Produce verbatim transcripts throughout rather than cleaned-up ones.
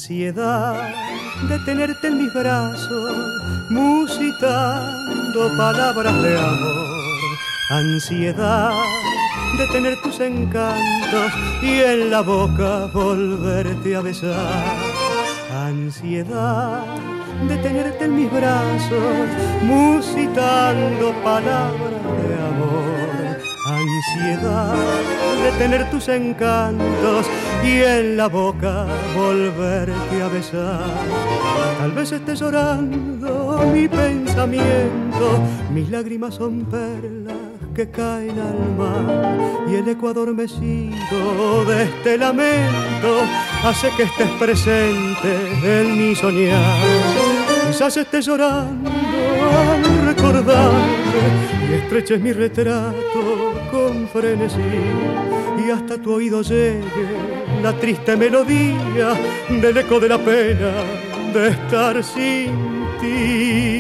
Ansiedad de tenerte en mis brazos, musitando palabras de amor. Ansiedad de tener tus encantos y en la boca volverte a besar. Ansiedad de tenerte en mis brazos, musitando palabras de amor. Ansiedad de tener tus encantos y en la boca volverte a besar. Tal vez esté llorando mi pensamiento, mis lágrimas son perlas que caen al mar y el eco adormecido de este lamento hace que estés presente en mi soñar. Quizás estés llorando al recordarme y estreches mi retrato con frenesí y hasta tu oído llegue la triste melodía del eco de la pena de estar sin ti.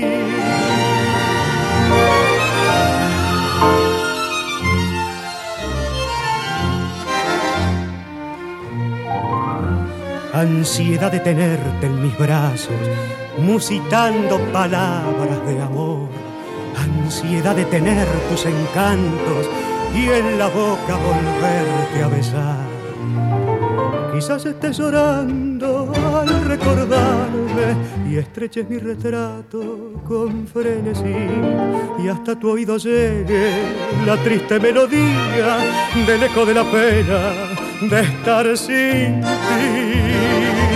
Ansiedad de tenerte en mis brazos, musitando palabras de amor. Ansiedad de tener tus encantos y en la boca volverte a besar. Quizás estés llorando al recordarme y estreches mi retrato con frenesí y hasta tu oído llegue la triste melodía del eco de la pena de estar sin ti.